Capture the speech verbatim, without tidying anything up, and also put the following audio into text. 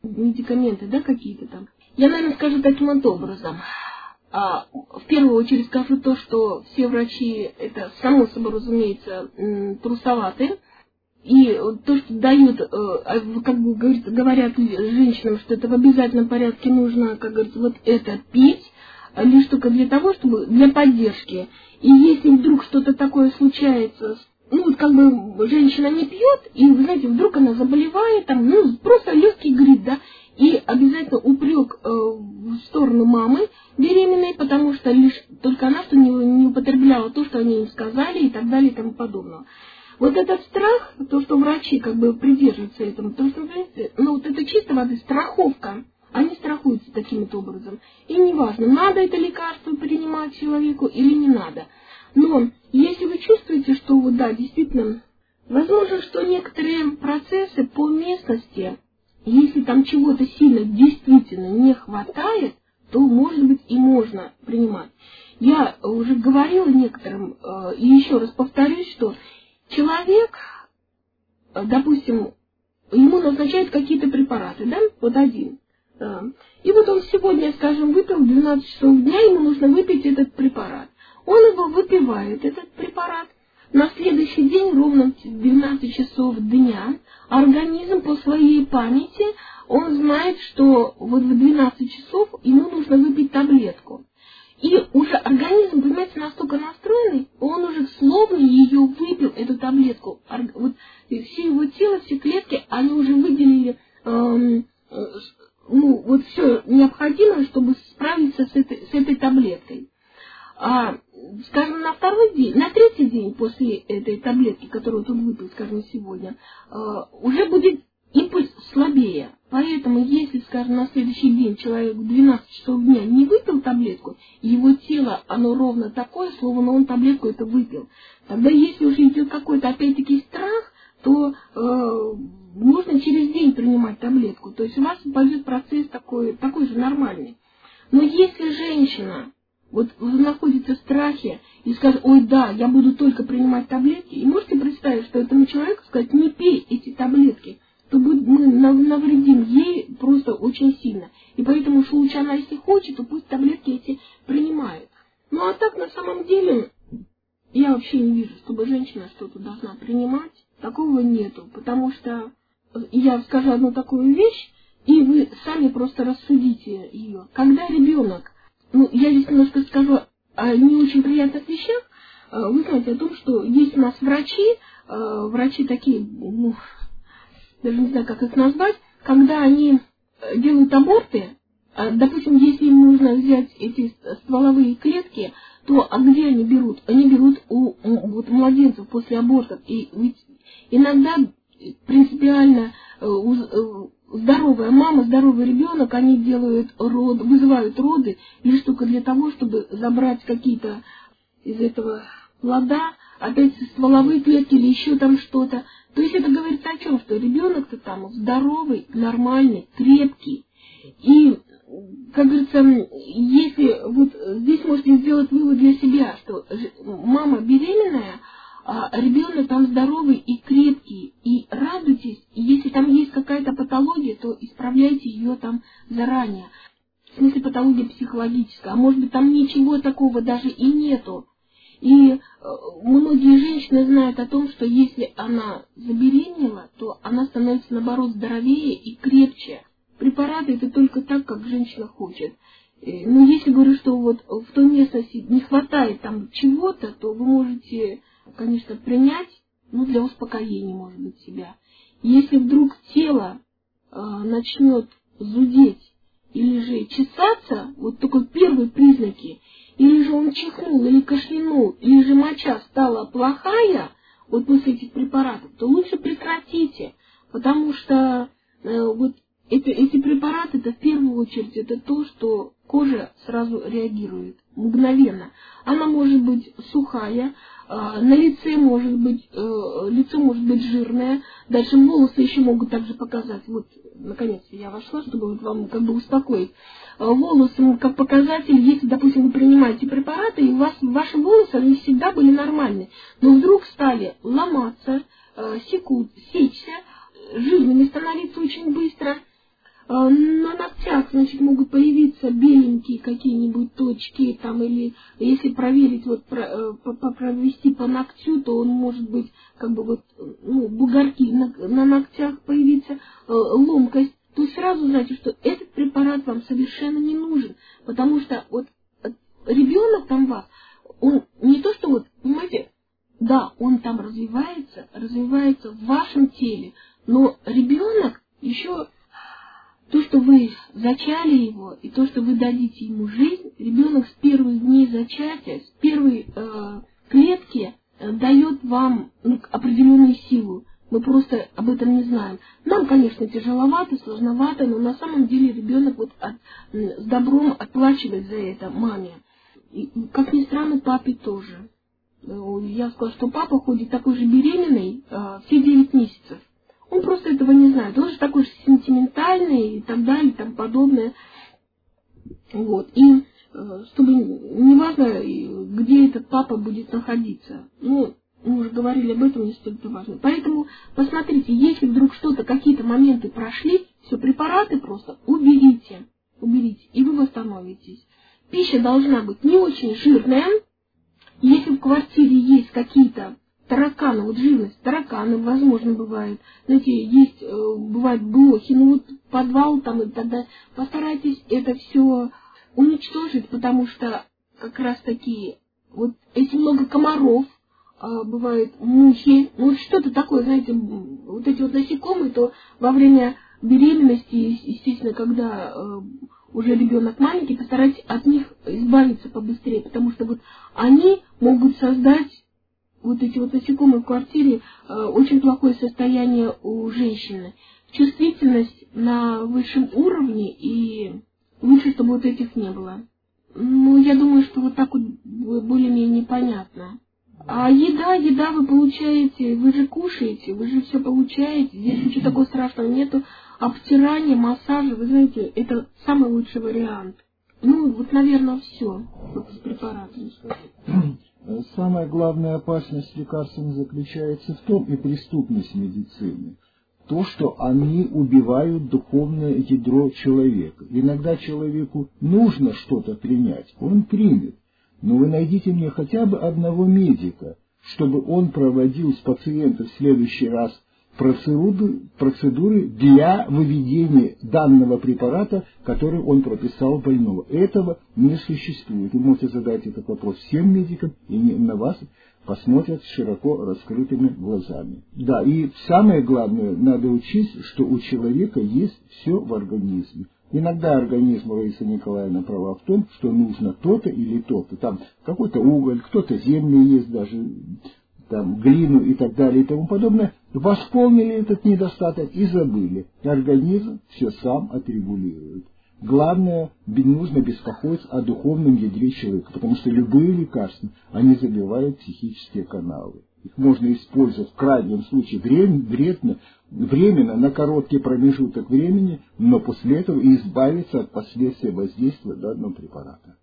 медикаменты, да, какие-то там. Я, наверное, скажу таким вот образом. А, в первую очередь скажу то, что все врачи, это само собой разумеется, трусоваты. И то, что дают, как бы говорят женщинам, что это в обязательном порядке нужно, как говорится, вот это пить, лишь только для того, чтобы для поддержки. И если вдруг что-то такое случается, ну вот как бы женщина не пьет, и, вы знаете, вдруг она заболевает, там, ну просто легкий грипп, да, и обязательно упрек э, в сторону мамы беременной, потому что лишь только она что не, не употребляла то, что они им сказали, и так далее, и тому подобное. Вот этот страх, то, что врачи как бы придерживаются этому, то, что, ну, вот это чисто воды страховка, они страхуются таким вот образом. И неважно, надо это лекарство принимать человеку или не надо. Но если вы чувствуете, что вот, да, действительно, возможно, что некоторые процессы по местности, если там чего-то сильно действительно не хватает, то, может быть, и можно принимать. Я уже говорила некоторым, и еще раз повторюсь, что человек, допустим, ему назначают какие-то препараты, да, вот один. Да. И вот он сегодня, скажем, выпил в двенадцать часов дня, ему нужно выпить этот препарат. Он его выпивает, этот препарат. На следующий день, ровно в двенадцать часов дня, организм по своей памяти, он знает, что вот в двенадцать часов ему нужно выпить таблетку. И уже организм, понимаете, настолько настроенный, он уже словно ее выпил, эту таблетку. Вот все его тело, все клетки, они уже выделили эм, э, ну, вот все необходимое, чтобы справиться с этой, с этой таблеткой. А, скажем, на второй день, на третий день после этой таблетки, которую он выпил, скажем, сегодня, э, уже будет импульс слабее. Поэтому, если, скажем, на следующий день человек в двенадцать часов дня не выпил таблетку, его тело, оно ровно такое, словно он таблетку это выпил. Тогда, если уже идет какой-то, опять-таки, страх, то э, можно через день принимать таблетку. То есть у вас пойдет процесс такой, такой же нормальный. Но если женщина вот находится в страхе и скажет: ой, да, я буду только принимать таблетки, и можете представить, что этому человеку сказать: не пей эти таблетки, то мы навредим ей просто очень сильно. И поэтому, что лучше она, если хочет, то пусть таблетки эти принимает. Ну а так, на самом деле, я вообще не вижу, чтобы женщина что-то должна принимать. Такого нету, потому что я скажу одну такую вещь, и вы сами просто рассудите ее. Когда ребенок, ну я здесь немножко скажу о не очень приятных вещах, вы знаете о том, что есть у нас врачи, врачи такие, ну, даже не знаю, как их назвать, когда они делают аборты, допустим, если им нужно взять эти стволовые клетки, то а где они берут? Они берут у, у вот, младенцев после абортов. И ведь иногда принципиально у, здоровая мама, здоровый ребенок, они делают род, вызывают роды лишь только для того, чтобы забрать какие-то из этого плода, опять стволовые клетки или еще там что-то. То есть это говорит о чем? Что ребенок-то там здоровый, нормальный, крепкий. И, как говорится, если вот здесь можете сделать вывод для себя, что мама беременная, а ребенок там здоровый и крепкий, и радуйтесь, и если там есть какая-то патология, то исправляйте ее там заранее. В смысле патология психологическая, а может быть там ничего такого даже и нету. И многие женщины знают о том, что если она забеременела, то она становится, наоборот, здоровее и крепче. Препараты это только так, как женщина хочет. Но если говорю, что вот в той местности не хватает там чего-то, то вы можете, конечно, принять, ну, для успокоения, может быть, себя. Если вдруг тело э, начнет зудеть или же чесаться, вот только первые признаки, или же он чихнул, или кашлянул, или же моча стала плохая, вот после этих препаратов, то лучше прекратите, потому что э, вот это, эти препараты, это в первую очередь, это то, что кожа сразу реагирует, мгновенно. Она может быть сухая, э, на лице может быть, э, лицо может быть жирное, дальше волосы еще могут также показать. Вот, наконец-то я вошла, чтобы вот вам как бы успокоить. Волосы как показатель, если, допустим, вы принимаете препараты, и у вас ваши волосы, они всегда были нормальны, но вдруг стали ломаться, секут, сечься, жирными становиться очень быстро, На ногтях, значит, могут появиться беленькие какие-нибудь точки, там, или если проверить, вот, про, провести по ногтю, то он может быть, как бы, вот, ну, бугорки на, на ногтях появиться, ломкость, то сразу знаете, что этот препарат вам совершенно не нужен, потому что вот ребенок там вас, он не то, что вот, понимаете, да, он там развивается, развивается в вашем теле, но ребенок еще... То, что вы зачали его, и то, что вы дадите ему жизнь, ребенок с первых дней зачатия, с первой э, клетки э, дает вам ну, определенную силу. Мы просто об этом не знаем. Нам, конечно, тяжеловато, сложновато, но на самом деле ребенок вот от, с добром отплачивает за это маме. И, как ни странно, папе тоже. Я сказала, что папа ходит такой же беременный э, все девять месяцев. Он просто этого не знает. Он же такой же сентиментальный и так далее, и тому подобное. Вот. И чтобы неважно, где этот папа будет находиться. Ну, мы уже говорили об этом, не столько важно. Поэтому, посмотрите, если вдруг что-то, какие-то моменты прошли, все, препараты просто уберите. Уберите, и вы восстановитесь. Пища должна быть не очень жирная. Если в квартире есть какие-то тараканы, вот живность, тараканы, возможно, бывает. Знаете, есть, э, бывают блохи, ну вот подвал там и так далее. Постарайтесь это все уничтожить, потому что как раз таки, вот если много комаров, э, бывает мухи, ну вот что-то такое, знаете, вот эти вот насекомые, то во время беременности, естественно, когда э, уже ребенок маленький, постарайтесь от них избавиться побыстрее, потому что вот они могут создать вот эти вот насекомые в квартире, э, очень плохое состояние у женщины. Чувствительность на высшем уровне, и лучше, чтобы вот этих не было. Ну, я думаю, что вот так вот более-менее понятно. А еда, еда вы получаете, вы же кушаете, вы же все получаете, здесь ничего такого страшного нету. Обтирание, массажи, вы знаете, это самый лучший вариант. Ну, вот, наверное, все вот с препаратами. Самая главная опасность лекарств заключается в том, и преступность медицины, то, что они убивают духовное ядро человека. Иногда человеку нужно что-то принять, он примет. Но вы найдите мне хотя бы одного медика, чтобы он проводил с пациентом в следующий раз процедуры, процедуры для выведения данного препарата, который он прописал больному. Этого не существует. Вы можете задать этот вопрос всем медикам, и на вас посмотрят широко раскрытыми глазами. Да, и самое главное, надо учесть, что у человека есть все в организме. Иногда организм, Раиса Николаевна права в том, что нужно то-то или то-то. Там какой-то уголь, кто-то землю есть даже, там, глину и так далее и тому подобное. Восполнили этот недостаток и забыли. Организм все сам отрегулирует. Главное, нужно беспокоиться о духовном ядре человека, потому что любые лекарства, они забивают психические каналы. Их можно использовать в крайнем случае вредно, временно, на короткий промежуток времени, но после этого и избавиться от последствий воздействия данного препарата.